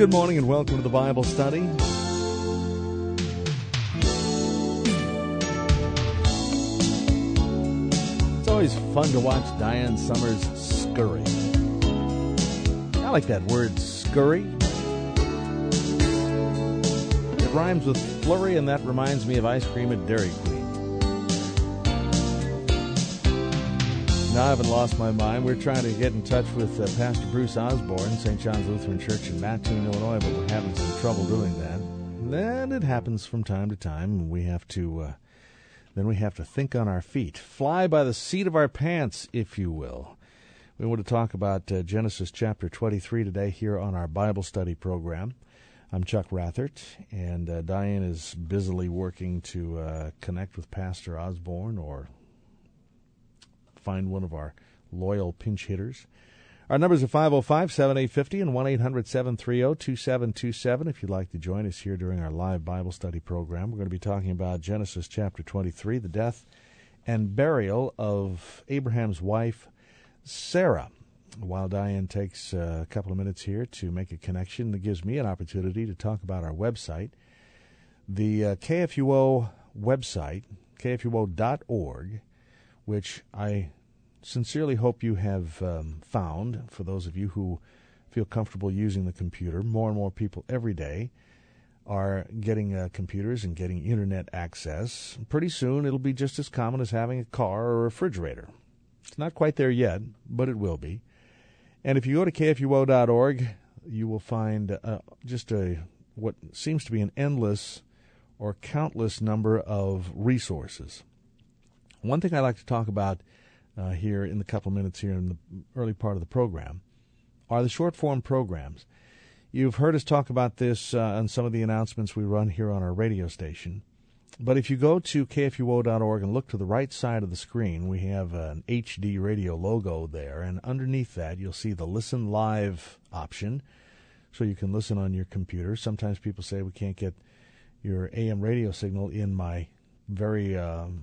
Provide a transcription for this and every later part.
Good morning and welcome to the Bible study. It's always fun to watch Diane Summers scurry. I like that word, scurry. It rhymes with flurry, and that reminds me of ice cream at Dairy Queen. Now I haven't lost my mind. We're trying to get in touch with Pastor Bruce Osborne, St. John's Lutheran Church in Mattoon, Illinois, but we're having some trouble doing that. And it happens from time to time. We have to think on our feet, fly by the seat of our pants, if you will. We want to talk about Genesis chapter 23 today here on our Bible study program. I'm Chuck Rathert, and Diane is busily working to connect with Pastor Osborne or find one of our loyal pinch hitters. Our numbers are 505-7850 and 1-800-730-2727 if you'd like to join us here during our live Bible study program. We're going to be talking about Genesis chapter 23, the death and burial of Abraham's wife, Sarah. While Diane takes a couple of minutes here to make a connection, that gives me an opportunity to talk about our website. The KFUO website, kfuo.org, which I sincerely hope you have found. For those of you who feel comfortable using the computer, more and more people every day are getting computers and getting Internet access. Pretty soon it'll be just as common as having a car or a refrigerator. It's not quite there yet, but it will be. And if you go to kfuo.org, you will find what seems to be an endless or countless number of resources. One thing I'd like to talk about here in the couple minutes here in the early part of the program are the short-form programs. You've heard us talk about this on some of the announcements we run here on our radio station. But if you go to kfuo.org and look to the right side of the screen, we have an HD radio logo there, and underneath that you'll see the Listen Live option, so you can listen on your computer. Sometimes people say we can't get your AM radio signal in my very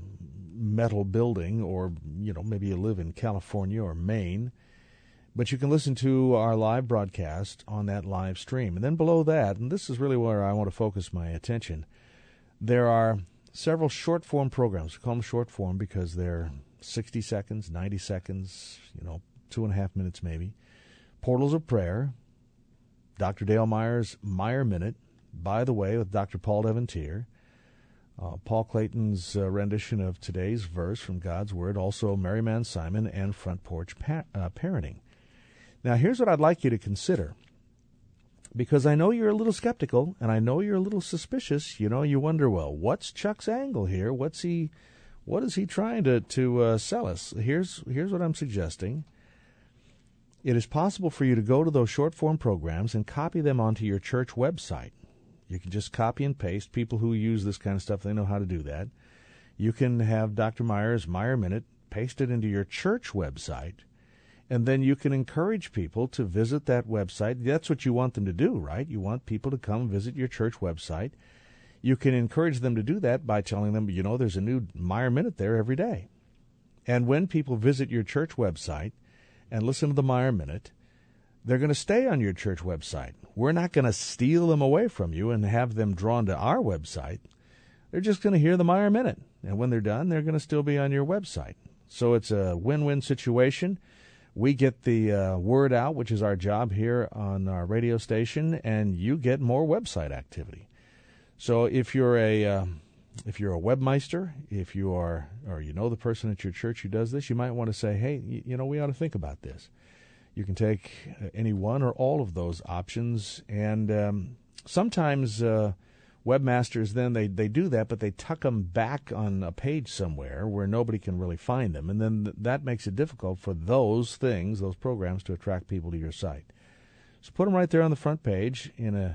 metal building, or maybe you live in California or Maine, but you can listen to our live broadcast on that live stream. And then below that, and this is really where I want to focus my attention, there are several short form programs. We call them short form because they're 60 seconds, 90 seconds, 2.5 minutes maybe. Portals of Prayer, Dr. Dale Meyer's Meyer Minute, by the way, with Dr. Paul Devontier, Paul Clayton's rendition of today's verse from God's Word, also Mary Man Simon, and Front Porch Parenting. Now, here's what I'd like you to consider, because I know you're a little skeptical, and I know you're a little suspicious. You wonder, well, what's Chuck's angle here? What is he trying to sell us? Here's what I'm suggesting. It is possible for you to go to those short-form programs and copy them onto your church website. You can just copy and paste. People who use this kind of stuff, they know how to do that. You can have Dr. Meyer's Meyer Minute, paste it into your church website, and then you can encourage people to visit that website. That's what you want them to do, right? You want people to come visit your church website. You can encourage them to do that by telling them, there's a new Meyer Minute there every day. And when people visit your church website and listen to the Meyer Minute, they're going to stay on your church website. We're not going to steal them away from you and have them drawn to our website. They're just going to hear the Meyer Minute. And when they're done, they're going to still be on your website. So it's a win-win situation. We get the word out, which is our job here on our radio station, and you get more website activity. So if you're a webmeister, if you are, or the person at your church who does this, you might want to say, hey, we ought to think about this. You can take any one or all of those options, and sometimes webmasters then they do that, but they tuck them back on a page somewhere where nobody can really find them, and then that makes it difficult for those programs to attract people to your site. So put them right there on the front page in a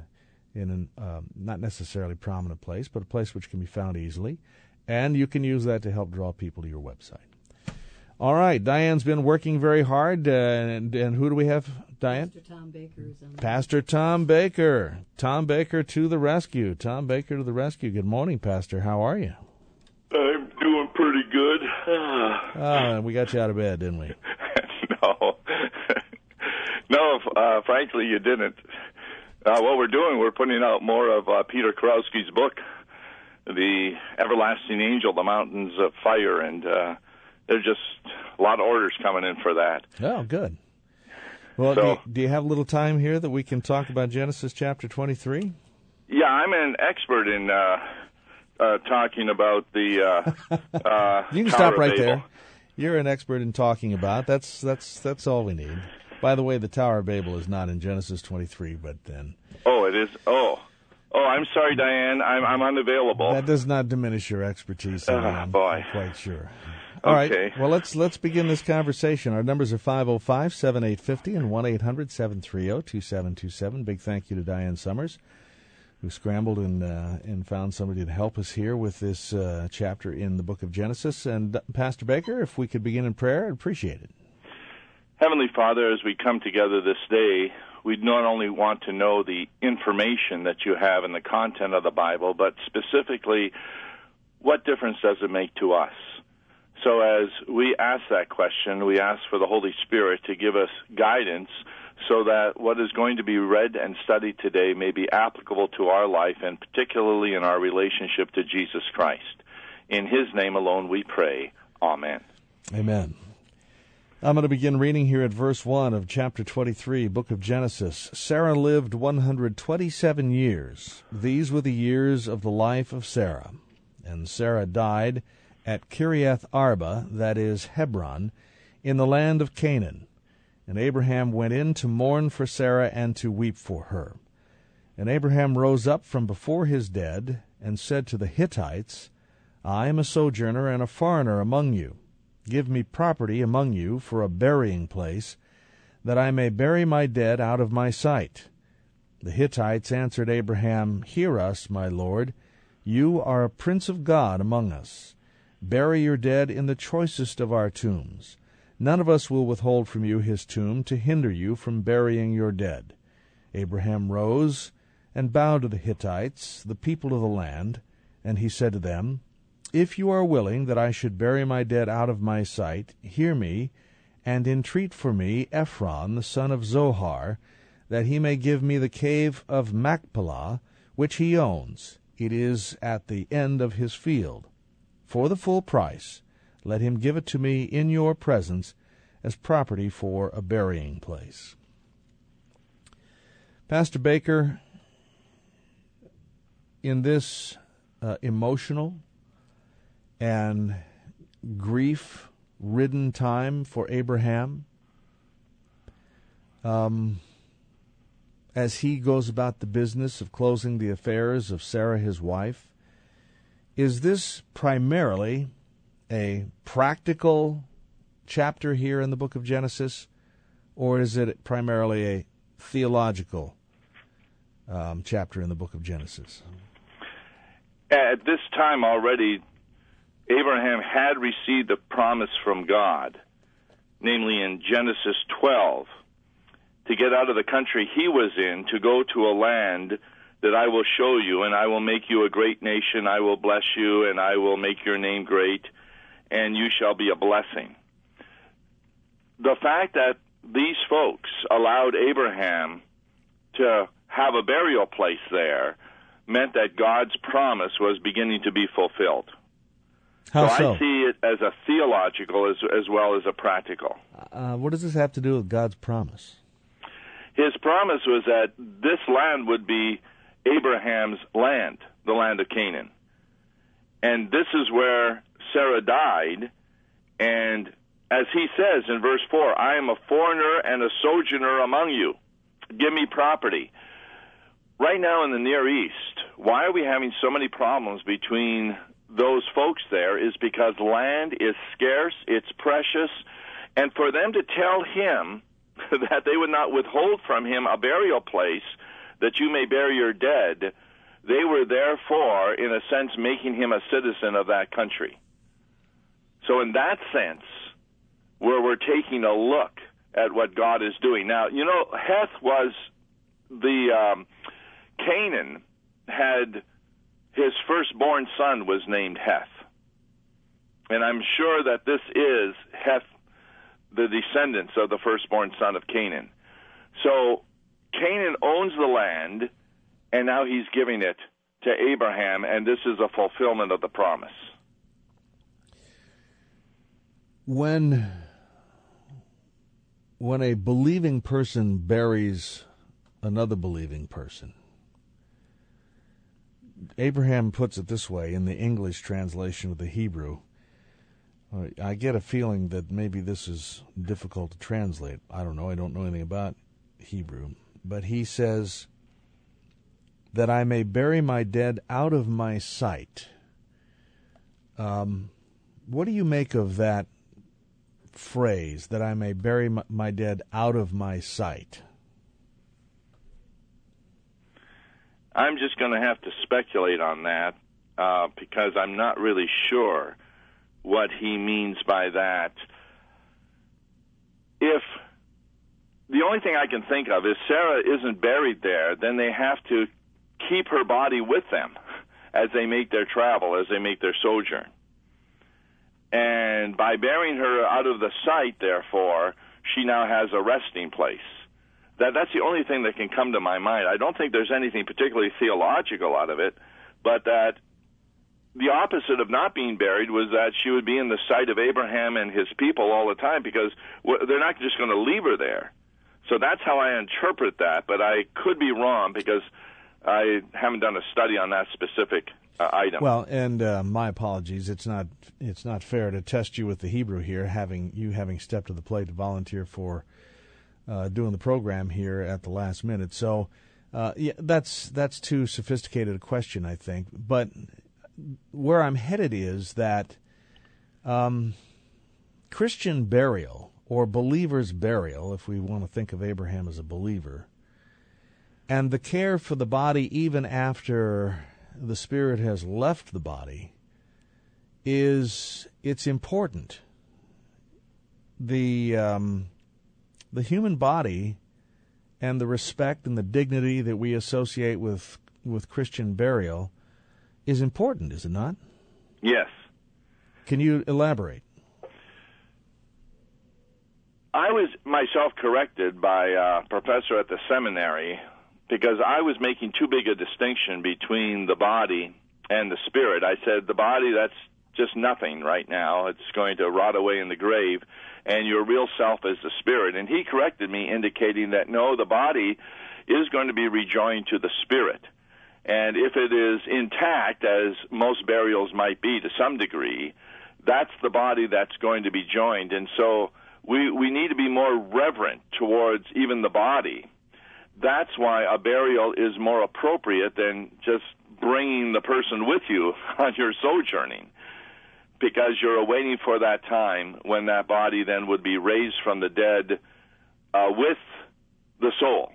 not necessarily prominent place, but a place which can be found easily, and you can use that to help draw people to your website. All right, Diane's been working very hard, and who do we have, Diane? Pastor Tom Baker is on. Pastor Tom Baker. Tom Baker to the rescue. Tom Baker to the rescue. Good morning, Pastor. How are you? I'm doing pretty good. We got you out of bed, didn't we? No, frankly, you didn't. What we're doing, we're putting out more of Peter Kurowski's book, The Everlasting Angel, The Mountains of Fire, and there's just a lot of orders coming in for that. Oh, good. Well, So, do you have a little time here that we can talk about Genesis chapter 23? Yeah, I'm an expert in talking about the You can Tower stop of right Babel. there. You're an expert in talking about. That's all we need. By the way, the Tower of Babel is not in Genesis 23, but then Oh, it is? Oh, I'm sorry, Diane. I'm unavailable. that does not diminish your expertise. I'm boy. quite sure. All right. Okay. Well, let's begin this conversation. Our numbers are 505-7850 and 1-800-730-2727. Big thank you to Diane Summers, who scrambled and found somebody to help us here with this chapter in the book of Genesis. And Pastor Baker, if we could begin in prayer, I'd appreciate it. Heavenly Father, as we come together this day, we not only want to know the information that you have in the content of the Bible, but specifically, what difference does it make to us? So as we ask that question, we ask for the Holy Spirit to give us guidance so that what is going to be read and studied today may be applicable to our life, and particularly in our relationship to Jesus Christ. In His name alone we pray. Amen. Amen. I'm going to begin reading here at verse 1 of chapter 23, book of Genesis. Sarah lived 127 years. These were the years of the life of Sarah. And Sarah died at Kiriath Arba, that is Hebron, in the land of Canaan. And Abraham went in to mourn for Sarah and to weep for her. And Abraham rose up from before his dead, and said to the Hittites, I am a sojourner and a foreigner among you. Give me property among you for a burying place, that I may bury my dead out of my sight. The Hittites answered Abraham, Hear us, my lord. You are a prince of God among us. Bury your dead in the choicest of our tombs. None of us will withhold from you his tomb to hinder you from burying your dead. Abraham rose and bowed to the Hittites, the people of the land, and he said to them, If you are willing that I should bury my dead out of my sight, hear me, and entreat for me Ephron the son of Zohar, that he may give me the cave of Machpelah, which he owns. It is at the end of his field. For the full price, let him give it to me in your presence as property for a burying place. Pastor Baker, in this emotional and grief-ridden time for Abraham, as he goes about the business of closing the affairs of Sarah, his wife, is this primarily a practical chapter here in the book of Genesis, or is it primarily a theological chapter in the book of Genesis? At this time already, Abraham had received the promise from God, namely in Genesis 12, to get out of the country he was in, to go to a land that I will show you, and I will make you a great nation, I will bless you, and I will make your name great, and you shall be a blessing. The fact that these folks allowed Abraham to have a burial place there meant that God's promise was beginning to be fulfilled. How so? so? I see it as a theological as well as a practical. What does this have to do with God's promise? His promise was that this land would be Abraham's land, the land of Canaan. And this is where Sarah died, and as he says in verse 4, I am a foreigner and a sojourner among you. Give me property. Right now in the Near East, why are we having so many problems between those folks there is because land is scarce, it's precious, and for them to tell him that they would not withhold from him a burial place that you may bury your dead, they were therefore, in a sense, making him a citizen of that country. So in that sense, where we're taking a look at what God is doing. Now, you know, Heth was Canaan had his firstborn son was named Heth. And I'm sure that this is Heth, the descendants of the firstborn son of Canaan. So Canaan owns the land, and now he's giving it to Abraham, and this is a fulfillment of the promise. When a believing person buries another believing person, Abraham puts it this way in the English translation of the Hebrew. I get a feeling that maybe this is difficult to translate. I don't know. I don't know anything about Hebrew. But he says, that I may bury my dead out of my sight. What do you make of that phrase, that I may bury my dead out of my sight? I'm just going to have to speculate on that because I'm not really sure what he means by that. If the only thing I can think of is Sarah isn't buried there, then they have to keep her body with them as they make their travel, as they make their sojourn. And by burying her out of the sight, therefore, she now has a resting place. That's the only thing that can come to my mind. I don't think there's anything particularly theological out of it, but that the opposite of not being buried was that she would be in the sight of Abraham and his people all the time, because they're not just going to leave her there. So that's how I interpret that, but I could be wrong because I haven't done a study on that specific item. Well, and my apologies. It's not fair to test you with the Hebrew here, having stepped to the plate to volunteer for doing the program here at the last minute. So yeah, that's too sophisticated a question, I think. But where I'm headed is that Christian burial, or believer's burial, if we want to think of Abraham as a believer, and the care for the body even after the spirit has left the body, it's important. The human body and the respect and the dignity that we associate with Christian burial is important, is it not? Yes. Can you elaborate? I was myself corrected by a professor at the seminary because I was making too big a distinction between the body and the spirit. I said the body, that's just nothing right now. It's going to rot away in the grave, and your real self is the spirit. And he corrected me, indicating that no, the body is going to be rejoined to the spirit. And if it is intact, as most burials might be to some degree, that's the body that's going to be joined. And so we need to be more reverent towards even the body. That's why a burial is more appropriate than just bringing the person with you on your sojourning, because you're awaiting for that time when that body then would be raised from the dead with the soul.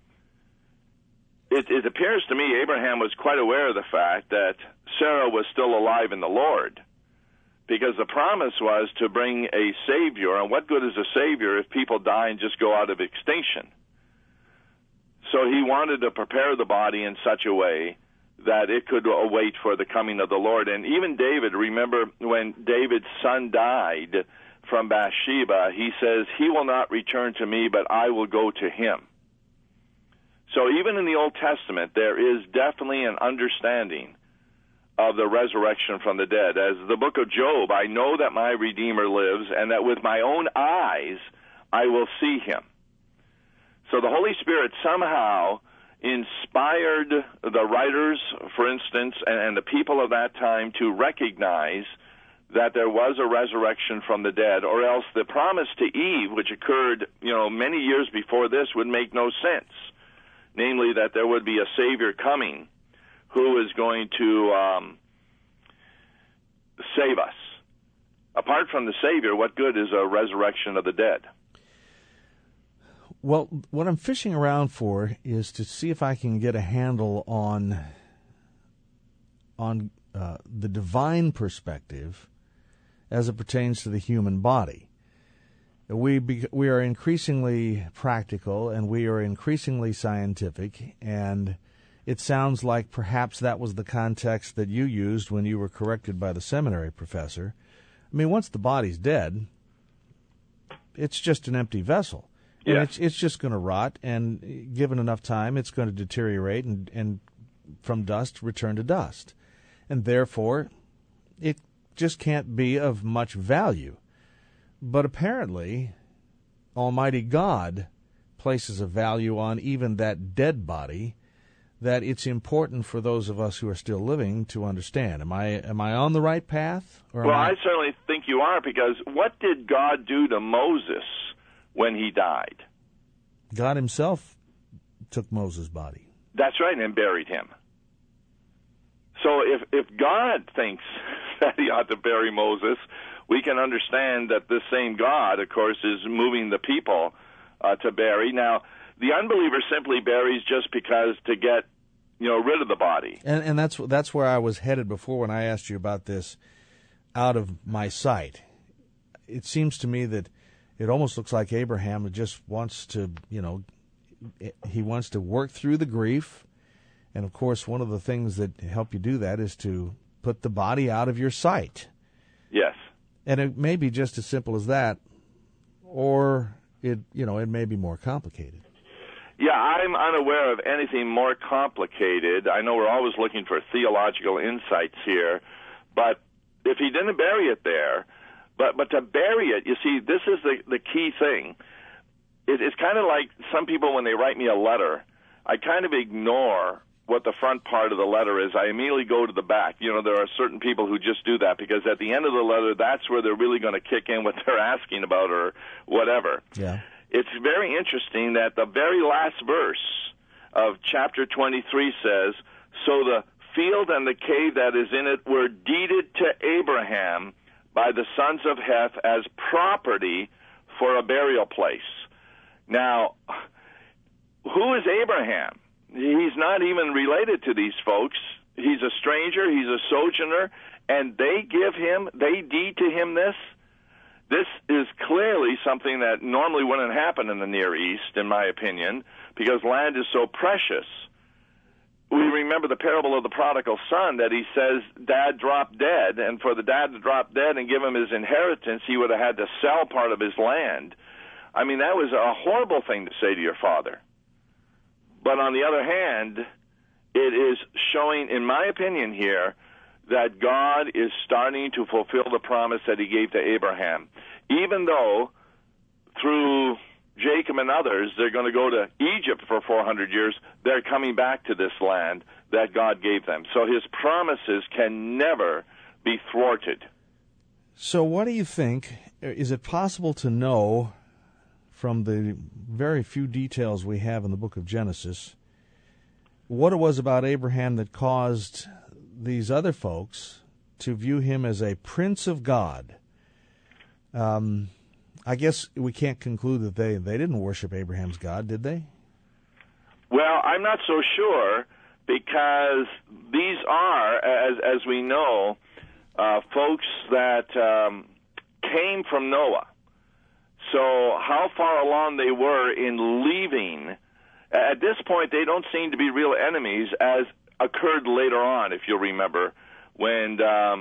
It appears to me Abraham was quite aware of the fact that Sarah was still alive in the Lord, because the promise was to bring a Savior, and what good is a Savior if people die and just go out of extinction? So he wanted to prepare the body in such a way that it could await for the coming of the Lord. And even David, remember when David's son died from Bathsheba, he says, "He will not return to me, but I will go to him." So even in the Old Testament, there is definitely an understanding of the resurrection from the dead. As the book of Job, I know that my Redeemer lives, and that with my own eyes I will see him. So the Holy Spirit somehow inspired the writers, for instance, and the people of that time to recognize that there was a resurrection from the dead, or else the promise to Eve, which occurred, many years before this, would make no sense. Namely, that there would be a Savior coming who is going to save us. Apart from the Savior, what good is a resurrection of the dead? Well, what I'm fishing around for is to see if I can get a handle on the divine perspective as it pertains to the human body. We are increasingly practical, and we are increasingly scientific, and it sounds like perhaps that was the context that you used when you were corrected by the seminary professor. I mean, once the body's dead, it's just an empty vessel. And Yeah. it's just going to rot, and given enough time, it's going to deteriorate and from dust return to dust. And therefore, it just can't be of much value. But apparently, Almighty God places a value on even that dead body that it's important for those of us who are still living to understand. Am I on the right path? Or Well, I certainly think you are, because what did God do to Moses when he died? God himself took Moses' body. That's right, and buried him. So if God thinks that he ought to bury Moses, we can understand that this same God, of course, is moving the people to bury. Now, the unbeliever simply buries just because to get rid of the body. And that's where I was headed before when I asked you about this out of my sight. It seems to me that it almost looks like Abraham just wants to, he wants to work through the grief. And, of course, one of the things that help you do that is to put the body out of your sight. Yes. And it may be just as simple as that, or it may be more complicated. Yeah, I'm unaware of anything more complicated. I know we're always looking for theological insights here, but if he didn't bury it there, but to bury it, you see, this is the key thing. It's kind of like some people, when they write me a letter, I kind of ignore what the front part of the letter is. I immediately go to the back. There are certain people who just do that, because at the end of the letter, that's where they're really going to kick in what they're asking about or whatever. Yeah. It's very interesting that the very last verse of chapter 23 says, "So the field and the cave that is in it were deeded to Abraham by the sons of Heth as property for a burial place." Now, who is Abraham? He's not even related to these folks. He's a stranger, he's a sojourner, and they deed to him this. This is clearly something that normally wouldn't happen in the Near East, in my opinion, because land is so precious. We remember the parable of the prodigal son, that he says dad dropped dead, and for the dad to drop dead and give him his inheritance, he would have had to sell part of his land. I mean, that was a horrible thing to say to your father. But on the other hand, it is showing, in my opinion here, that God is starting to fulfill the promise that he gave to Abraham. Even though, through Jacob and others, they're going to go to Egypt for 400 years, they're coming back to this land that God gave them. So his promises can never be thwarted. So what do you think? Is it possible to know, from the very few details we have in the book of Genesis, what it was about Abraham that caused these other folks to view him as a prince of God? I guess we can't conclude that they didn't worship Abraham's God, did they? Well, I'm not so sure, because these are, as we know, folks that came from Noah. So how far along they were in leaving, at this point they don't seem to be real enemies, as occurred later on, if you'll remember, when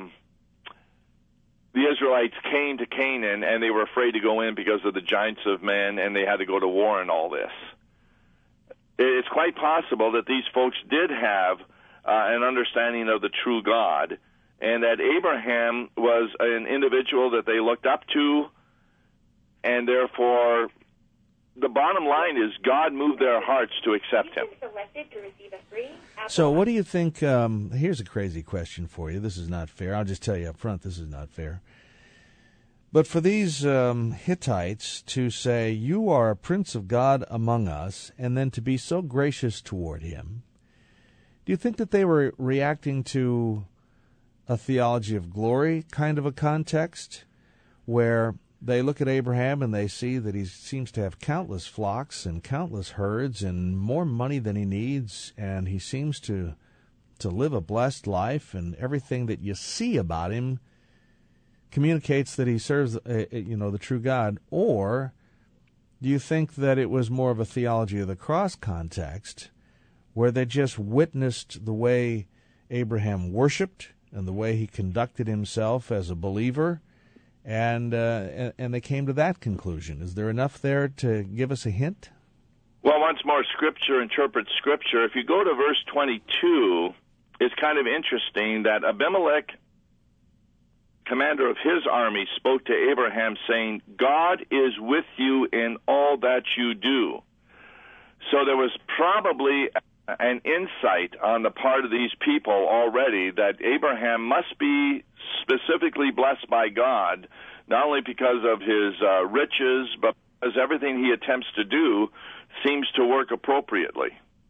the Israelites came to Canaan and they were afraid to go in because of the giants of men, and they had to go to war and all this. It's quite possible that these folks did have an understanding of the true God, and that Abraham was an individual that they looked up to, and therefore the bottom line is God moved their hearts to accept him. So what do you think? Here's a crazy question for you. This is not fair. I'll just tell you up front, this is not fair. But for these Hittites to say, "You are a prince of God among us," and then to be so gracious toward him, do you think that they were reacting to a theology of glory kind of a context, where they look at Abraham and they see that he seems to have countless flocks and countless herds and more money than he needs, and he seems to live a blessed life, and everything that you see about him communicates that he serves the true God? Or do you think that it was more of a theology of the cross context, where they just witnessed the way Abraham worshipped and the way he conducted himself as a believer, and they came to that conclusion. Is there enough there to give us a hint? Well, once more, Scripture interprets Scripture. If you go to verse 22, it's kind of interesting that Abimelech, commander of his army, spoke to Abraham saying, God is with you in all that you do. So there was probably an insight on the part of these people already that Abraham must be specifically blessed by God, not only because of his riches, but because everything he attempts to do seems to work appropriately.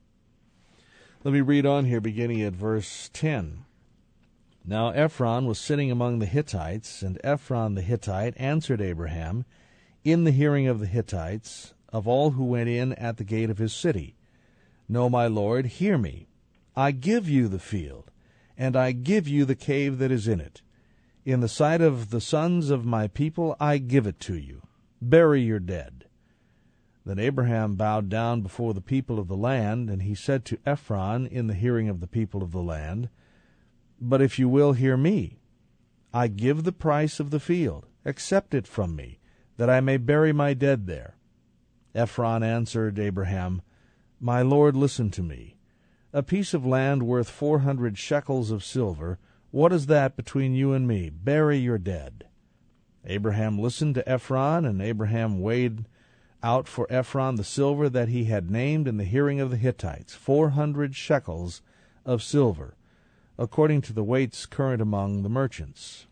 Let me read on here, beginning at verse 10. Now Ephron was sitting among the Hittites, and Ephron the Hittite answered Abraham in the hearing of the Hittites, of all who went in at the gate of his city, No, my lord, hear me. I give you the field, and I give you the cave that is in it. In the sight of the sons of my people I give it to you. Bury your dead. Then Abraham bowed down before the people of the land, and he said to Ephron in the hearing of the people of the land, But if you will hear me, I give the price of the field. Accept it from me, that I may bury my dead there. Ephron answered Abraham, My lord, listen to me. A piece of land worth 400 shekels of silver, what is that between you and me? Bury your dead. Abraham listened to Ephron, and Abraham weighed out for Ephron the silver that he had named in the hearing of the Hittites, 400 shekels of silver, according to the weights current among the merchants.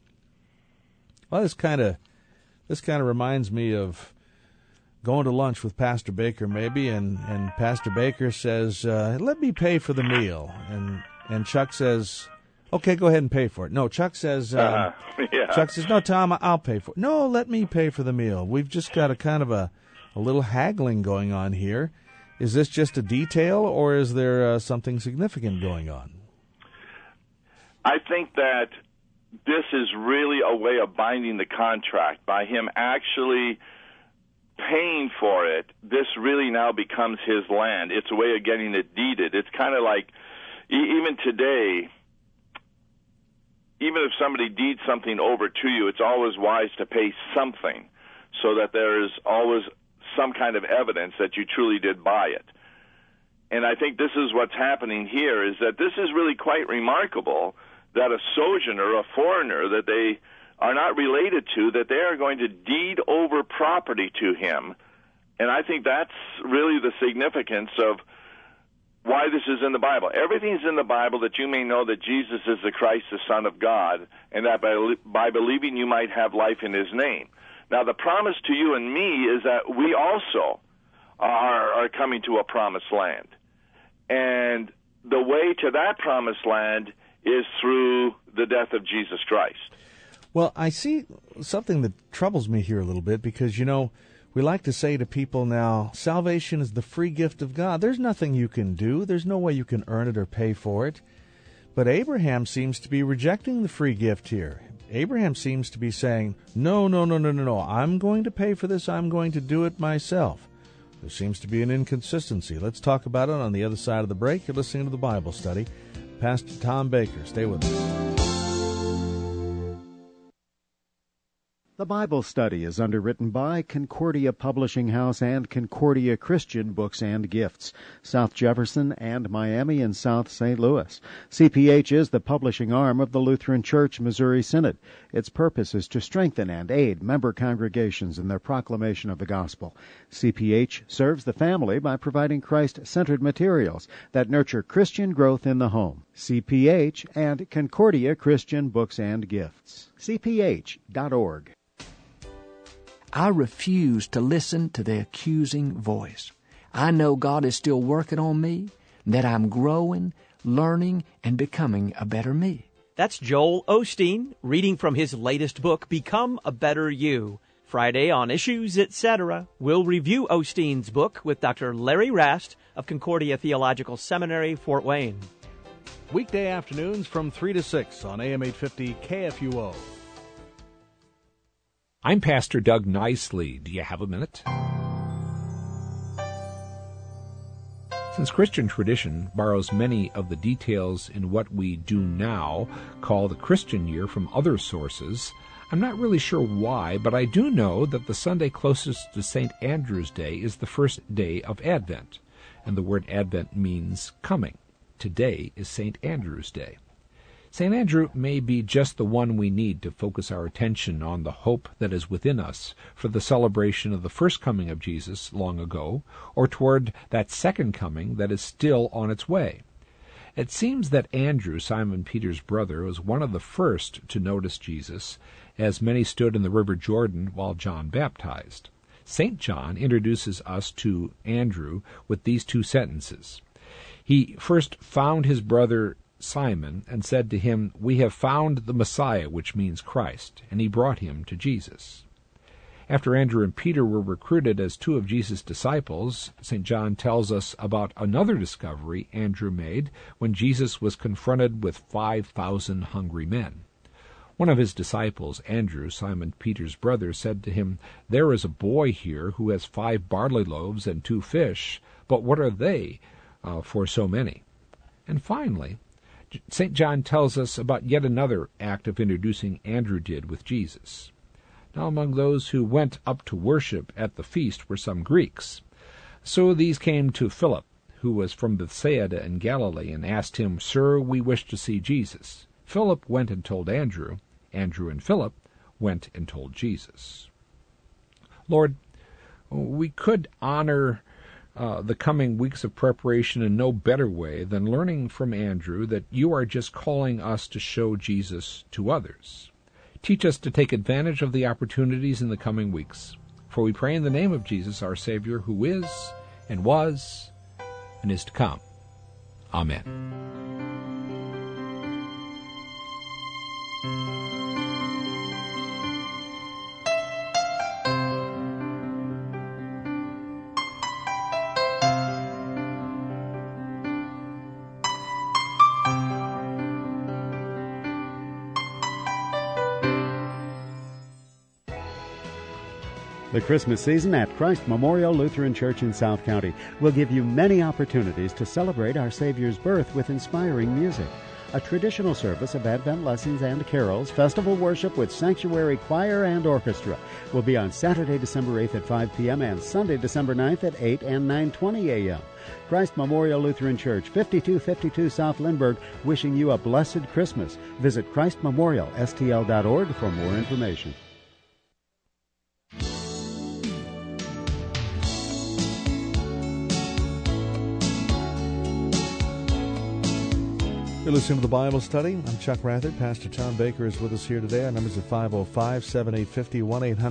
Well, this kind of reminds me of going to lunch with Pastor Baker, maybe, and Pastor Baker says, let me pay for the meal. And Chuck says, okay, go ahead and pay for it. No, Chuck says, Chuck says, no, Tom, I'll pay for it. No, let me pay for the meal. We've just got a kind of a little haggling going on here. Is this just a detail, or is there something significant going on? I think that this is really a way of binding the contract. By him actually paying for it, this really now becomes his land. It's a way of getting it deeded. It's kind of like, even today, even if somebody deeds something over to you, it's always wise to pay something so that there is always some kind of evidence that you truly did buy it. And I think this is what's happening here, is that this is really quite remarkable that a sojourner, a foreigner, that they are not related to, that they are going to deed over property to him. And I think that's really the significance of why this is in the Bible. Everything's in the Bible that you may know that Jesus is the Christ, the Son of God, and that by believing you might have life in his name. Now, the promise to you and me is that we also are coming to a promised land. And the way to that promised land is through the death of Jesus Christ. Well, I see something that troubles me here a little bit because, we like to say to people now, salvation is the free gift of God. There's nothing you can do. There's no way you can earn it or pay for it. But Abraham seems to be rejecting the free gift here. Abraham seems to be saying, no, I'm going to pay for this. I'm going to do it myself. There seems to be an inconsistency. Let's talk about it on the other side of the break. You're listening to the Bible Study. Pastor Tom Baker, stay with us. The Bible Study is underwritten by Concordia Publishing House and Concordia Christian Books and Gifts, South Jefferson and Miami and South St. Louis. CPH is the publishing arm of the Lutheran Church Missouri Synod. Its purpose is to strengthen and aid member congregations in their proclamation of the gospel. CPH serves the family by providing Christ-centered materials that nurture Christian growth in the home. CPH and Concordia Christian Books and Gifts. CPH.org. I refuse to listen to the accusing voice. I know God is still working on me, that I'm growing, learning, and becoming a better me. That's Joel Osteen reading from his latest book, Become a Better You. Friday on Issues, Etc., we'll review Osteen's book with Dr. Larry Rast of Concordia Theological Seminary, Fort Wayne. Weekday afternoons from 3 to 6 on AM 850 KFUO. I'm Pastor Doug Nicely. Do you have a minute? Since Christian tradition borrows many of the details in what we do now call the Christian year from other sources, I'm not really sure why, but I do know that the Sunday closest to St. Andrew's Day is the first day of Advent, and the word Advent means coming. Today is St. Andrew's Day. St. Andrew may be just the one we need to focus our attention on the hope that is within us for the celebration of the first coming of Jesus long ago, or toward that second coming that is still on its way. It seems that Andrew, Simon Peter's brother, was one of the first to notice Jesus, as many stood in the river Jordan while John baptized. St. John introduces us to Andrew with these two sentences. He first found his brother Simon and said to him, "We have found the Messiah," which means Christ, and he brought him to Jesus. After Andrew and Peter were recruited as two of Jesus' disciples, St. John tells us about another discovery Andrew made when Jesus was confronted with 5,000 hungry men. One of his disciples, Andrew, Simon Peter's brother, said to him, "There is a boy here who has 5 barley loaves and 2 fish, but what are they for so many?" And finally, St. John tells us about yet another act of introducing Andrew did with Jesus. Now among those who went up to worship at the feast were some Greeks. So these came to Philip, who was from Bethsaida in Galilee, and asked him, "Sir, we wish to see Jesus." Philip went and told Andrew. Andrew and Philip went and told Jesus. Lord, we could honor the coming weeks of preparation in no better way than learning from Andrew that you are just calling us to show Jesus to others. Teach us to take advantage of the opportunities in the coming weeks. For we pray in the name of Jesus, our Savior, who is, and was, and is to come. Amen. The Christmas season at Christ Memorial Lutheran Church in South County will give you many opportunities to celebrate our Savior's birth with inspiring music. A traditional service of Advent lessons and carols, festival worship with sanctuary choir and orchestra will be on Saturday, December 8th at 5 p.m. and Sunday, December 9th at 8 and 9:20 a.m. Christ Memorial Lutheran Church, 5252 South Lindbergh, wishing you a blessed Christmas. Visit ChristMemorialSTL.org for more information. You're listening to the Bible Study. I'm Chuck Rathert. Pastor Tom Baker is with us here today. Our numbers are 505-7850,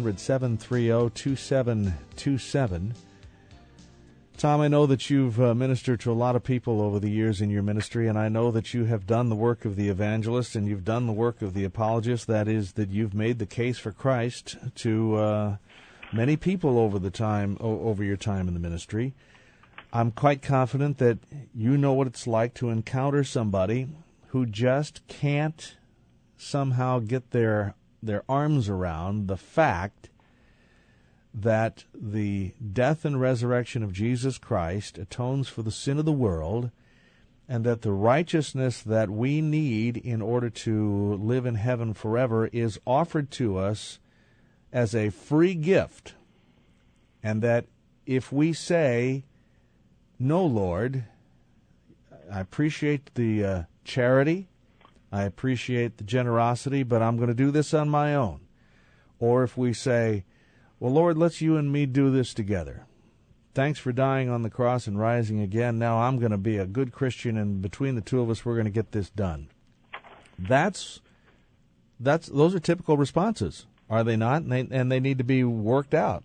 1-800-730-2727. Tom, I know that you've ministered to a lot of people over the years in your ministry, and I know that you have done the work of the evangelist and you've done the work of the apologist. That is, that you've made the case for Christ to many people over your time in the ministry. I'm quite confident that you know what it's like to encounter somebody who just can't somehow get their arms around the fact that the death and resurrection of Jesus Christ atones for the sin of the world, and that the righteousness that we need in order to live in heaven forever is offered to us as a free gift, and that if we say, "No, Lord, I appreciate the charity, I appreciate the generosity, but I'm going to do this on my own." Or if we say, "Well, Lord, let's you and me do this together. Thanks for dying on the cross and rising again. Now I'm going to be a good Christian, and between the two of us, we're going to get this done." Those are typical responses, are they not? And they need to be worked out.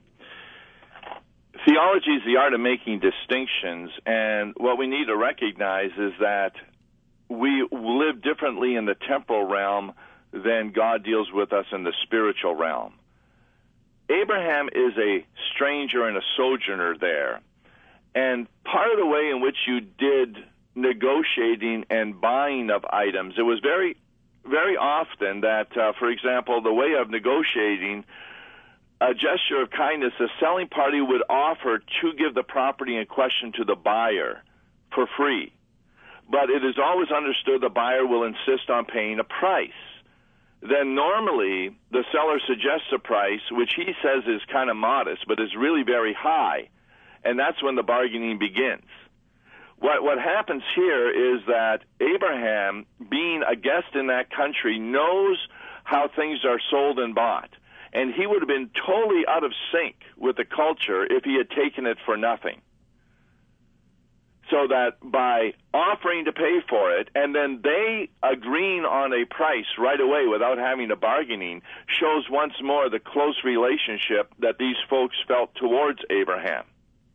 Theology is the art of making distinctions, and what we need to recognize is that we live differently in the temporal realm than God deals with us in the spiritual realm. Abraham is a stranger and a sojourner there, and part of the way in which you did negotiating and buying of items, it was very, very often that, for example, the way of negotiating a gesture of kindness, the selling party would offer to give the property in question to the buyer for free. But it is always understood the buyer will insist on paying a price. Then normally the seller suggests a price which he says is kind of modest, but is really very high, and that's when the bargaining begins. What happens here is that Abraham, being a guest in that country, knows how things are sold and bought, and he would have been totally out of sync with the culture if he had taken it for nothing. So that by offering to pay for it, and then they agreeing on a price right away without having a bargaining, shows once more the close relationship that these folks felt towards Abraham.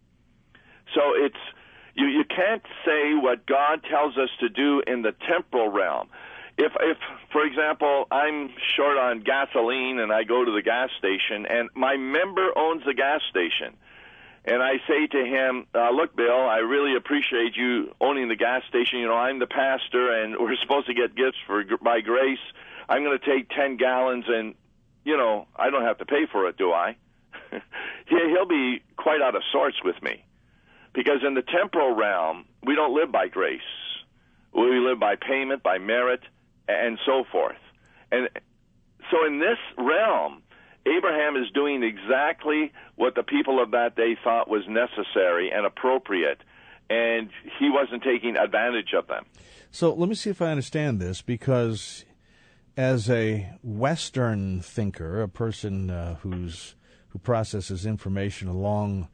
So you can't say what God tells us to do in the temporal realm. If, for example, I'm short on gasoline and I go to the gas station and my member owns the gas station, and I say to him, look, Bill, I really appreciate you owning the gas station. You know, I'm the pastor, and we're supposed to get gifts by grace. I'm going to take 10 gallons, and, you know, I don't have to pay for it, do I? He'll be quite out of sorts with me. Because in the temporal realm, we don't live by grace. We live by payment, by merit, and so forth. And so in this realm, Abraham is doing exactly what the people of that day thought was necessary and appropriate, and he wasn't taking advantage of them. So let me see if I understand this, because as a Western thinker, a person who processes information along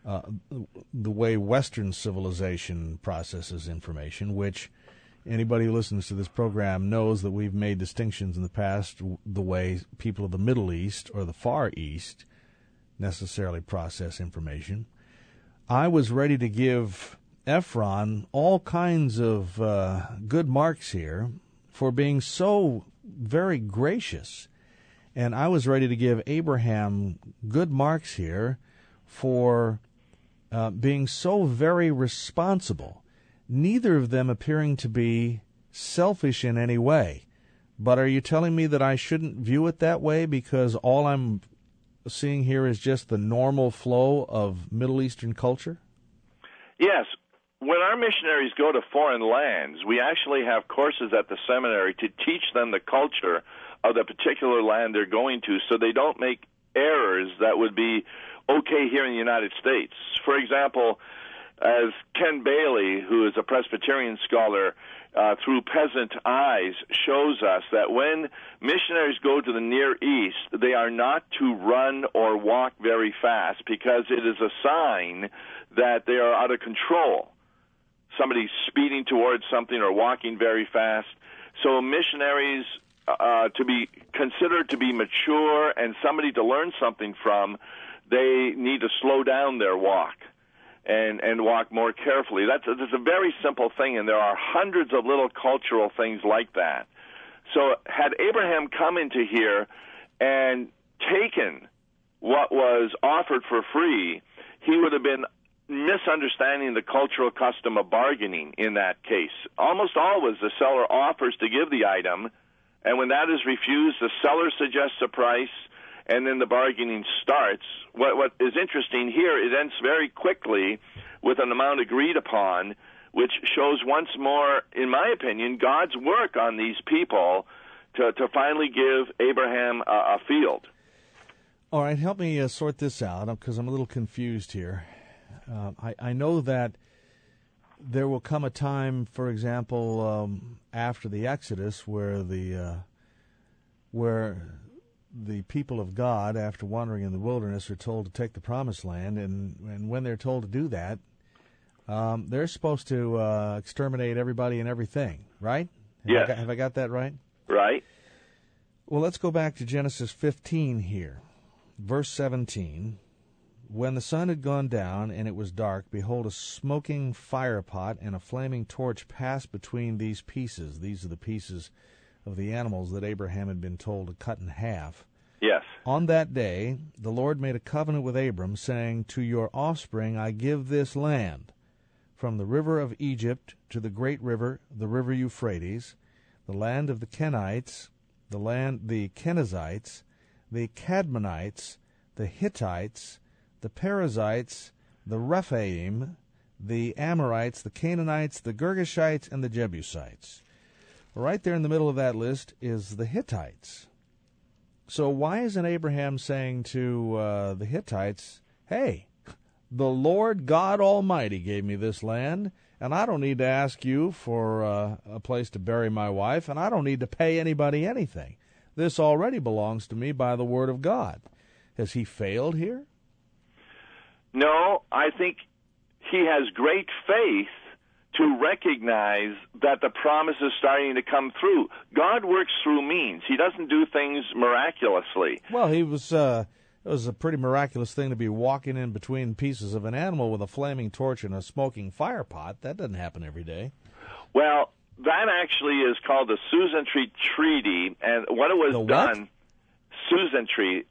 the way Western civilization processes information, which anybody who listens to this program knows that we've made distinctions in the past the way people of the Middle East or the Far East necessarily process information. I was ready to give Ephron all kinds of good marks here for being so very gracious. And I was ready to give Abraham good marks here for being so very responsible, neither of them appearing to be selfish in any way. But are you telling me that I shouldn't view it that way because all I'm seeing here is just the normal flow of Middle Eastern culture? Yes. When our missionaries go to foreign lands, we actually have courses at the seminary to teach them the culture of the particular land they're going to so they don't make errors that would be okay here in the United States. For example, as Ken Bailey, who is a Presbyterian scholar, through peasant eyes, shows us that when missionaries go to the Near East, they are not to run or walk very fast because it is a sign that they are out of control. Somebody's speeding towards something or walking very fast. So missionaries, to be considered to be mature and somebody to learn something from, they need to slow down their walk and walk more carefully. That's a very simple thing, and there are hundreds of little cultural things like that. So had Abraham come into here and taken what was offered for free, he would have been misunderstanding the cultural custom of bargaining in that case. Almost always the seller offers to give the item, and when that is refused, the seller suggests a price, and then the bargaining starts. What is interesting here, it ends very quickly with an amount agreed upon, which shows once more, in my opinion, God's work on these people to finally give Abraham a field. All right, help me sort this out, because I'm a little confused here. I know that there will come a time, for example, after the Exodus, where the people of God, after wandering in the wilderness, are told to take the Promised Land, and when they're told to do that, they're supposed to exterminate everybody and everything, right? Yes. Have I got that right? Right. Well, let's go back to Genesis 15 here, verse 17. When the sun had gone down and it was dark, behold, a smoking firepot and a flaming torch passed between these pieces. These are the pieces of the animals that Abraham had been told to cut in half. Yes. On that day, the Lord made a covenant with Abram, saying, To your offspring I give this land, from the river of Egypt to the great river, the river Euphrates, the land of the Kenites, the Kenizzites, the Cadmonites, the Hittites, the Perizzites, the Rephaim, the Amorites, the Canaanites, the Girgashites, and the Jebusites. Right there in the middle of that list is the Hittites. So why isn't Abraham saying to the Hittites, hey, the Lord God Almighty gave me this land, and I don't need to ask you for a place to bury my wife, and I don't need to pay anybody anything. This already belongs to me by the word of God. Has he failed here? No, I think he has great faith to recognize that the promise is starting to come through. God works through means. He doesn't do things miraculously. Well, it was a pretty miraculous thing to be walking in between pieces of an animal with a flaming torch and a smoking fire pot. That doesn't happen every day. Well, that actually is called the Suzerainty Treaty, and what it was done... Suzerainty,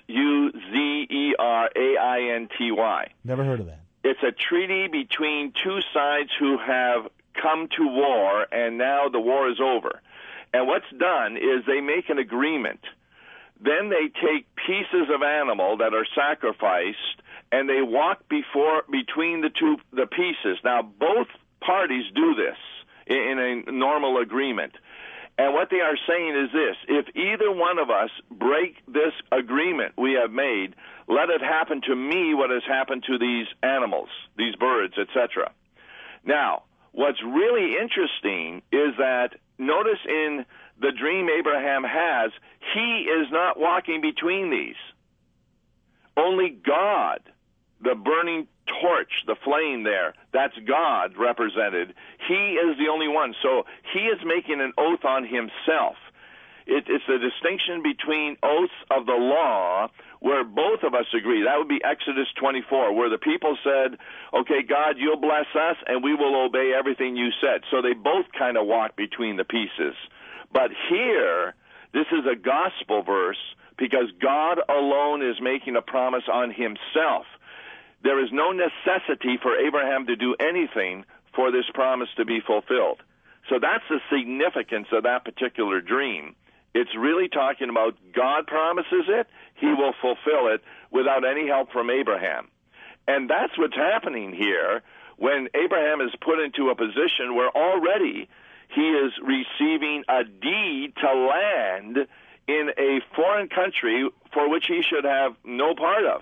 Suzerainty. Never heard of that. It's a treaty between two sides who have come to war, and now the war is over. And what's done is they make an agreement. Then they take pieces of animal that are sacrificed, and they walk between the pieces. Now, both parties do this in a normal agreement. And what they are saying is this: if either one of us break this agreement we have made, let it happen to me what has happened to these animals, these birds, etc. Now, what's really interesting is that, notice in the dream Abraham has, he is not walking between these. Only God, the burning torch, the flame there, that's God represented. He is the only one. So he is making an oath on himself. It's the distinction between oaths of the law where both of us agree. That would be Exodus 24, where the people said, okay, God, you'll bless us, and we will obey everything you said. So they both kind of walk between the pieces. But here, this is a gospel verse because God alone is making a promise on himself. There is no necessity for Abraham to do anything for this promise to be fulfilled. So that's the significance of that particular dream. It's really talking about God promises it, he will fulfill it without any help from Abraham. And that's what's happening here when Abraham is put into a position where already he is receiving a deed to land in a foreign country for which he should have no part of.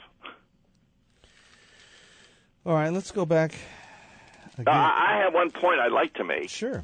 All right, let's go back again. I have one point I'd like to make. Sure.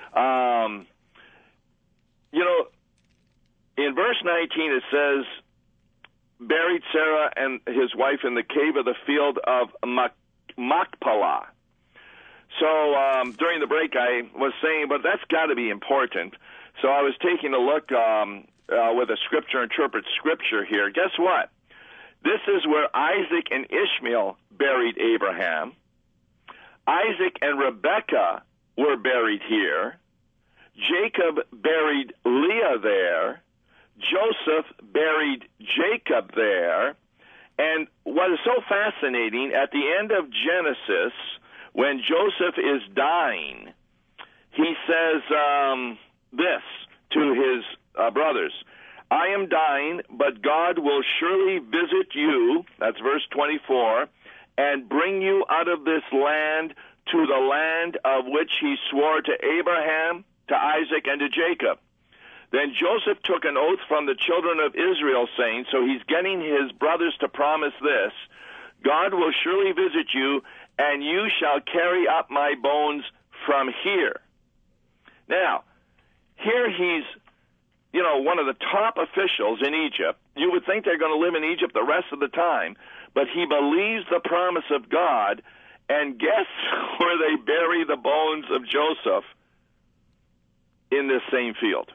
In verse 19 it says, buried Sarah and his wife in the cave of the field of Machpelah. So during the break I was saying, but that's got to be important. So I was taking a look with a scripture interprets scripture here. Guess what? This is where Isaac and Ishmael buried Abraham. Isaac and Rebekah were buried here. Jacob buried Leah there. Joseph buried Jacob there. And what is so fascinating, at the end of Genesis, when Joseph is dying, he says this to his brothers: I am dying, but God will surely visit you, that's verse 24, and bring you out of this land to the land of which he swore to Abraham, to Isaac, and to Jacob. Then Joseph took an oath from the children of Israel, saying, so he's getting his brothers to promise this: God will surely visit you, and you shall carry up my bones from here. Now, here he's one of the top officials in Egypt. You would think they're going to live in Egypt the rest of the time, but he believes the promise of God, and guess where they bury the bones of Joseph? In this same field.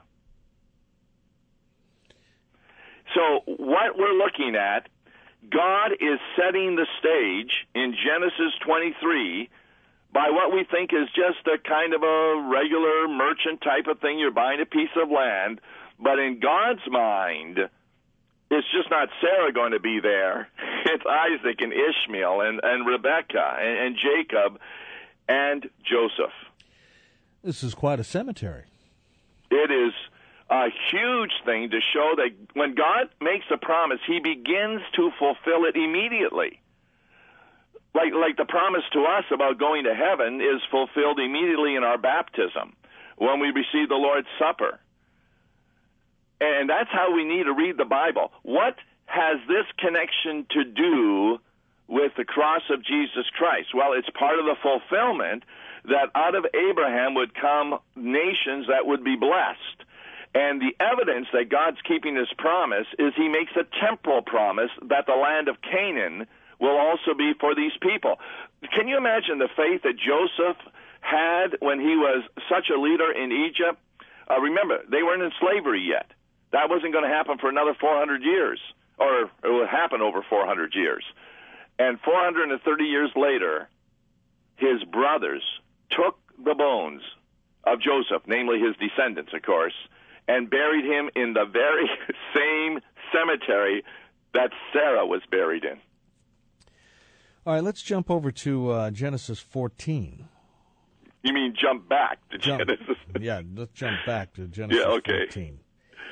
So what we're looking at, God is setting the stage in Genesis 23 by what we think is just a kind of a regular merchant type of thing. You're buying a piece of land. But in God's mind, it's just not Sarah going to be there. It's Isaac and Ishmael and Rebekah and Jacob and Joseph. This is quite a cemetery. It is a huge thing to show that when God makes a promise, he begins to fulfill it immediately. Like the promise to us about going to heaven is fulfilled immediately in our baptism, when we receive the Lord's Supper. And that's how we need to read the Bible. What has this connection to do with the cross of Jesus Christ? Well, it's part of the fulfillment that out of Abraham would come nations that would be blessed. And the evidence that God's keeping his promise is he makes a temporal promise that the land of Canaan will also be for these people. Can you imagine the faith that Joseph had when he was such a leader in Egypt? Remember, they weren't in slavery yet. That wasn't going to happen for another 400 years, or it would happen over 400 years. And 430 years later, his brothers took the bones of Joseph, namely his descendants, of course, and buried him in the very same cemetery that Sarah was buried in. All right, let's jump over to Genesis 14. You mean jump back to Genesis? Yeah, let's jump back to Genesis 14.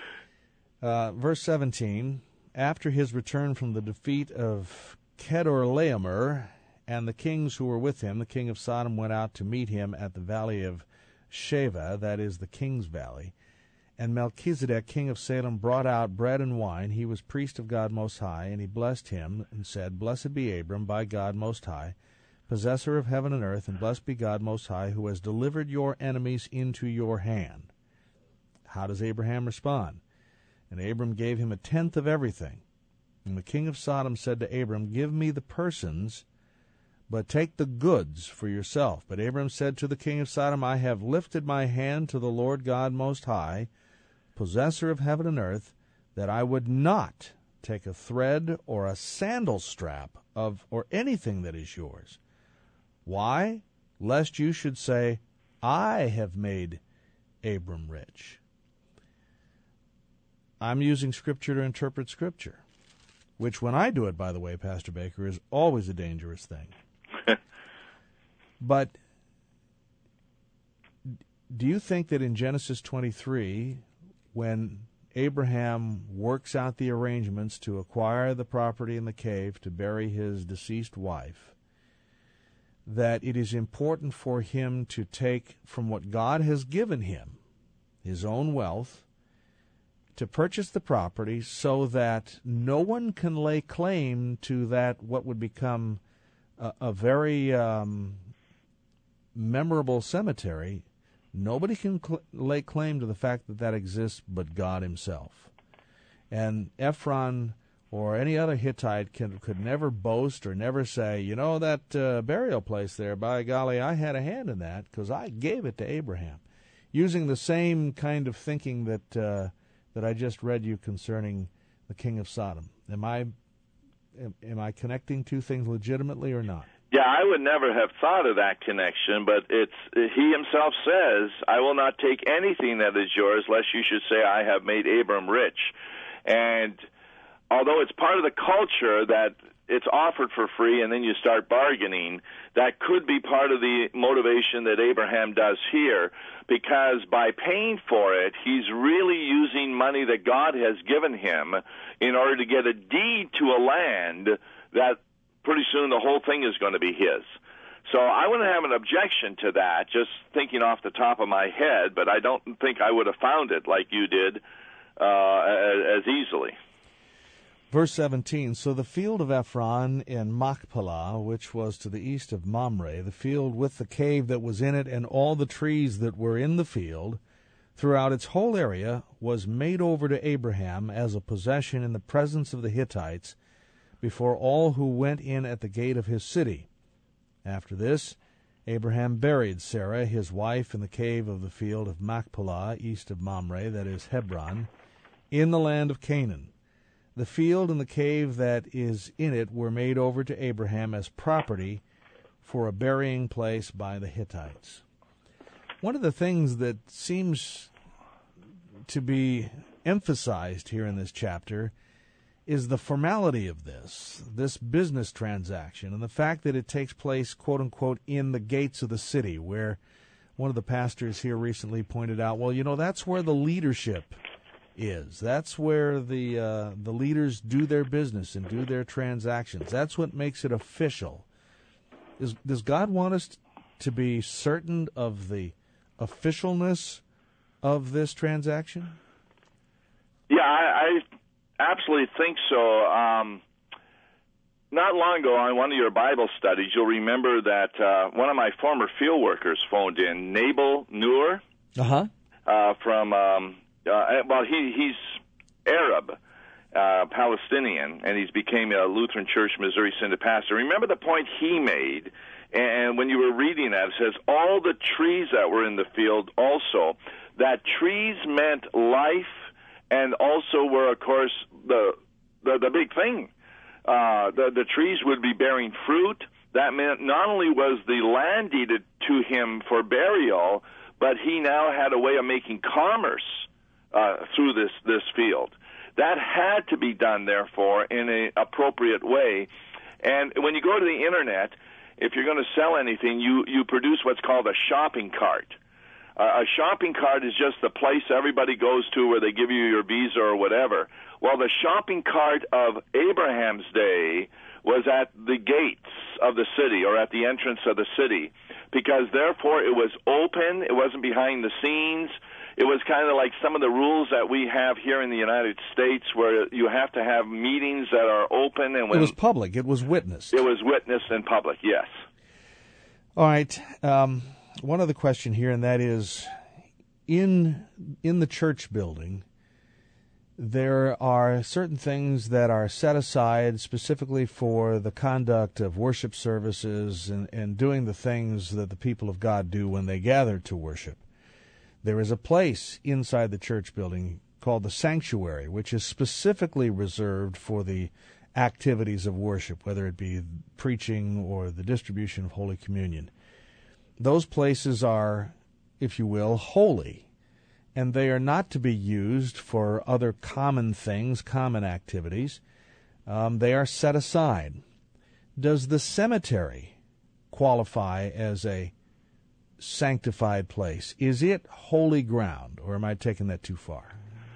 Verse 17, after his return from the defeat of Chedorlaomer and the kings who were with him, the king of Sodom went out to meet him at the valley of Sheva, that is the king's valley. And Melchizedek, king of Salem, brought out bread and wine. He was priest of God Most High, and he blessed him and said, Blessed be Abram by God Most High, possessor of heaven and earth, and blessed be God Most High, who has delivered your enemies into your hand. How does Abraham respond? And Abram gave him 1/10 of everything. And the king of Sodom said to Abram, Give me the persons, but take the goods for yourself. But Abram said to the king of Sodom, I have lifted my hand to the Lord God Most High, possessor of heaven and earth, that I would not take a thread or a sandal strap or anything that is yours. Why? Lest you should say, I have made Abram rich. I'm using Scripture to interpret Scripture, which when I do it, by the way, Pastor Baker, is always a dangerous thing. But do you think that in Genesis 23, when Abraham works out the arrangements to acquire the property in the cave to bury his deceased wife, that it is important for him to take from what God has given him, his own wealth, to purchase the property so that no one can lay claim to that, what would become a very memorable cemetery? Nobody can lay claim to the fact that that exists but God himself. And Ephron or any other Hittite could never boast or never say, you know, that burial place there, by golly, I had a hand in that because I gave it to Abraham. Using the same kind of thinking that I just read you concerning the king of Sodom. Am I connecting two things legitimately or not? Yeah, I would never have thought of that connection, but he himself says, I will not take anything that is yours, lest you should say, I have made Abram rich. And although it's part of the culture that it's offered for free and then you start bargaining, that could be part of the motivation that Abraham does here, because by paying for it, he's really using money that God has given him in order to get a deed to a land that pretty soon the whole thing is going to be his. So I wouldn't have an objection to that, just thinking off the top of my head, but I don't think I would have found it like you did as easily. Verse 17, so the field of Ephron in Machpelah, which was to the east of Mamre, the field with the cave that was in it and all the trees that were in the field, throughout its whole area, was made over to Abraham as a possession in the presence of the Hittites, before all who went in at the gate of his city. After this, Abraham buried Sarah, his wife, in the cave of the field of Machpelah, east of Mamre, that is Hebron, in the land of Canaan. The field and the cave that is in it were made over to Abraham as property for a burying place by the Hittites. One of the things that seems to be emphasized here in this chapter is the formality of this business transaction, and the fact that it takes place, quote-unquote, in the gates of the city, where one of the pastors here recently pointed out, well, you know, that's where the leadership is. That's where the leaders do their business and do their transactions. That's what makes it official. Does God want us to be certain of the officialness of this transaction? Yeah, I absolutely think so. Not long ago, on one of your Bible studies, you'll remember that one of my former field workers phoned in, Nabal Noor, from, he's Arab, Palestinian, and he's became a Lutheran Church Missouri Synod pastor. Remember the point he made, and when you were reading that, it says, all the trees that were in the field also, that trees meant life, and also were, of course, the big thing. The trees would be bearing fruit. That meant not only was the land deeded to him for burial, but he now had a way of making commerce through this field. That had to be done, therefore, in an appropriate way. And when you go to the Internet, if you're going to sell anything, you produce what's called a shopping cart. A shopping cart is just the place everybody goes to where they give you your visa or whatever. Well, the shopping cart of Abraham's day was at the gates of the city or at the entrance of the city because, therefore, it was open. It wasn't behind the scenes. It was kind of like some of the rules that we have here in the United States where you have to have meetings that are open. And when it was public. It was witnessed. It was witnessed in public, yes. All right. One other question here, and that is, in the church building, there are certain things that are set aside specifically for the conduct of worship services and doing the things that the people of God do when they gather to worship. There is a place inside the church building called the sanctuary, which is specifically reserved for the activities of worship, whether it be preaching or the distribution of Holy Communion. Those places are, if you will, holy, and they are not to be used for other common things, common activities. They are set aside. Does the cemetery qualify as a sanctified place? Is it holy ground, or am I taking that too far?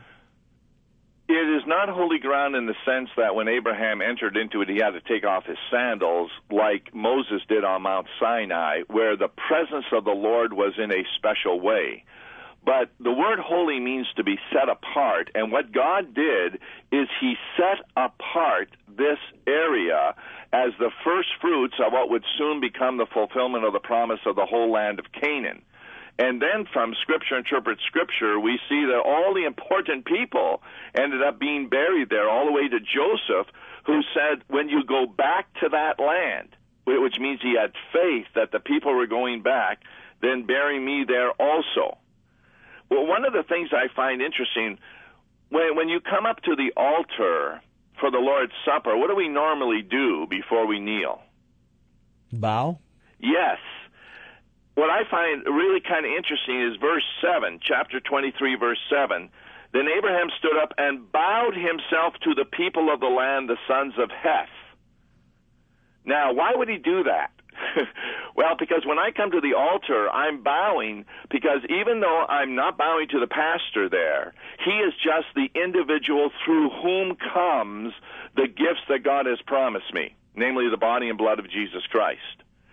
It is not holy ground in the sense that when Abraham entered into it, he had to take off his sandals like Moses did on Mount Sinai, where the presence of the Lord was in a special way. But the word holy means to be set apart, and what God did is he set apart this area as the first fruits of what would soon become the fulfillment of the promise of the whole land of Canaan. And then from Scripture interprets Scripture, we see that all the important people ended up being buried there, all the way to Joseph, who said, when you go back to that land, which means he had faith that the people were going back, then bury me there also. Well, one of the things I find interesting, when you come up to the altar for the Lord's Supper, what do we normally do before we kneel? Bow? Yes. What I find really kind of interesting is verse 7, chapter 23, verse 7. Then Abraham stood up and bowed himself to the people of the land, the sons of Heth. Now, why would he do that? Well, because when I come to the altar, I'm bowing because even though I'm not bowing to the pastor there, he is just the individual through whom comes the gifts that God has promised me, namely the body and blood of Jesus Christ.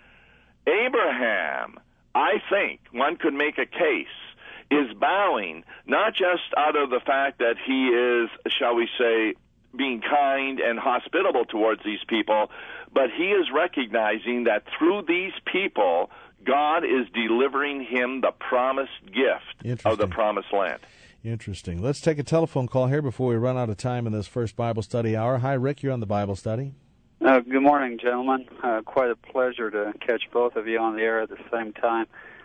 Abraham, I think one could make a case, is bowing not just out of the fact that he is, shall we say, being kind and hospitable towards these people, but he is recognizing that through these people, God is delivering him the promised gift of the promised land. Interesting. Let's take a telephone call here before we run out of time in this first Bible study hour. Hi, Rick. You're on the Bible study. Good morning, gentlemen. Quite a pleasure to catch both of you on the air at the same time.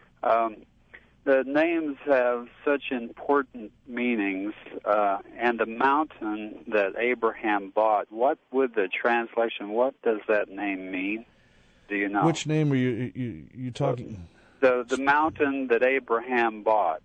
The names have such important meanings, and the mountain that Abraham bought, what would the translation, what does that name mean? Do you know? Which name are you talking? The mountain that Abraham bought.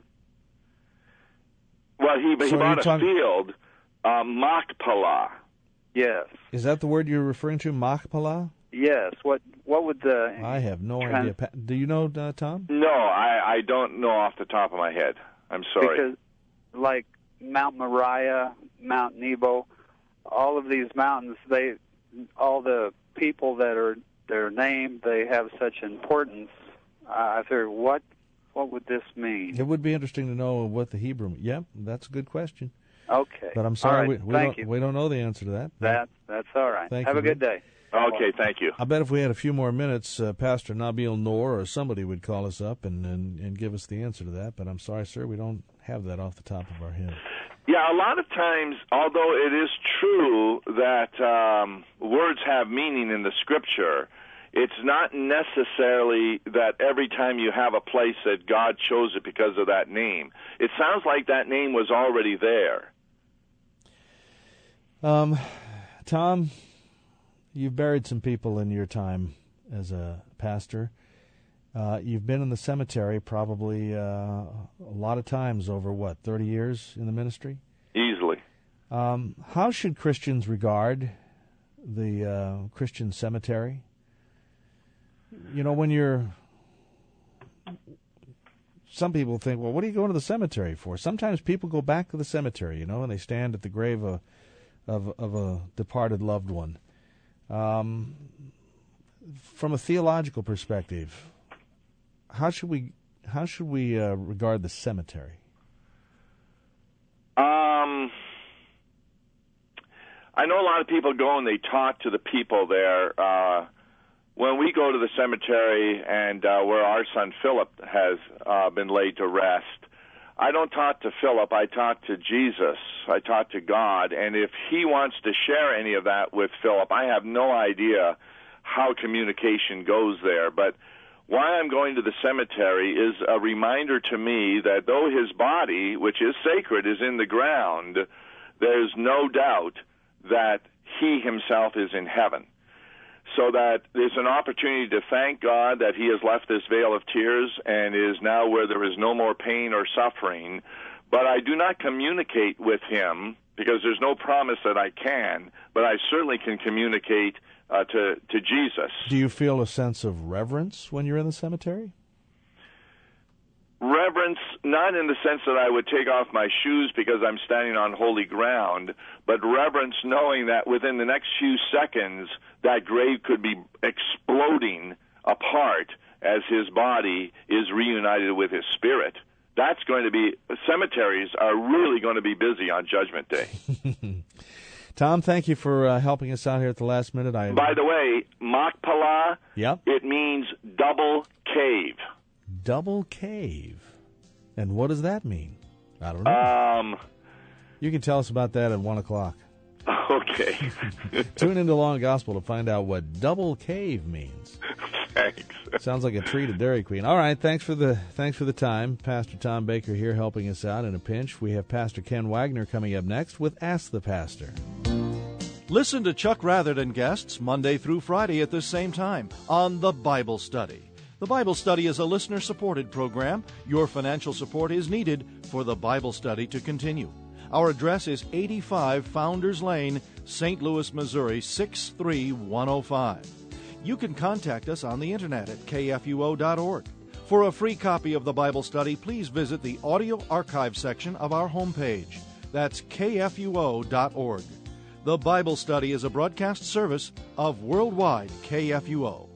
Well, he bought a field, Machpelah. Yes. Is that the word you're referring to, Machpelah? Yes. What would the... I have no idea. Do you know, Tom? No, I don't know off the top of my head. I'm sorry. Because, like Mount Moriah, Mount Nebo, all of these mountains, all the people that are their named, they have such importance. I figured, what would this mean? It would be interesting to know what the Hebrew. Yep, that's a good question. Okay. But I'm sorry, right. we don't know the answer to that. That's all right. Thank Have you. a good day. Okay, thank you. I bet if we had a few more minutes, Pastor Nabil Noor or somebody would call us up and give us the answer to that. But I'm sorry, sir, we don't have that off the top of our head. Yeah, a lot of times, although it is true that words have meaning in the Scripture, it's not necessarily that every time you have a place that God chose it because of that name. It sounds like that name was already there. Tom, you've buried some people in your time as a pastor. You've been in the cemetery probably a lot of times over, 30 years in the ministry? Easily. How should Christians regard the Christian cemetery? You know, some people think, well, what are you going to the cemetery for? Sometimes people go back to the cemetery, and they stand at the grave of a departed loved one. From a theological perspective, how should we regard the cemetery? I know a lot of people go and they talk to the people there. When we go to the cemetery and where our son Philip has been laid to rest, I don't talk to Philip. I talk to Jesus. I talk to God. And if he wants to share any of that with Philip, I have no idea how communication goes there. But why I'm going to the cemetery is a reminder to me that though his body, which is sacred, is in the ground, there's no doubt that he himself is in heaven. So that there's an opportunity to thank God that he has left this vale of tears and is now where there is no more pain or suffering. But I do not communicate with him because there's no promise that I can, but I certainly can communicate to Jesus. Do you feel a sense of reverence when you're in the cemetery? Reverence, not in the sense that I would take off my shoes because I'm standing on holy ground, but reverence knowing that within the next few seconds, that grave could be exploding apart as his body is reunited with his spirit. That's going to be, cemeteries are really going to be busy on Judgment Day. Tom, thank you for helping us out here at the last minute. By the way, Machpelah, yep. It means double cave. Double cave. And what does that mean? I don't know. You can tell us about that at 1 o'clock. Okay. Tune into Long Gospel to find out what double cave means. Thanks. Sounds like a treat at Dairy Queen. All right, thanks for the time. Pastor Tom Baker here helping us out in a pinch. We have Pastor Ken Wagner coming up next with Ask the Pastor. Listen to Chuck Rathert and guests Monday through Friday at this same time on The Bible Study. The Bible Study is a listener-supported program. Your financial support is needed for the Bible Study to continue. Our address is 85 Founders Lane, St. Louis, Missouri, 63105. You can contact us on the internet at kfuo.org. For a free copy of the Bible Study, please visit the audio archive section of our homepage. That's kfuo.org. The Bible Study is a broadcast service of Worldwide KFUO.